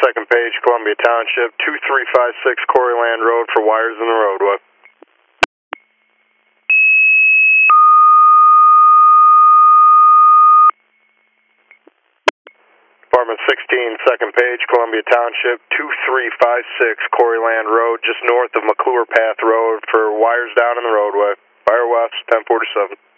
second page, Columbia Township, 2356 Quarryland Road for wires in the roadway. Department 16, second page, Columbia Township, 2356 Quarryland Road, just north of McClure Path Road for wires down in the roadway. Fire west, 1047.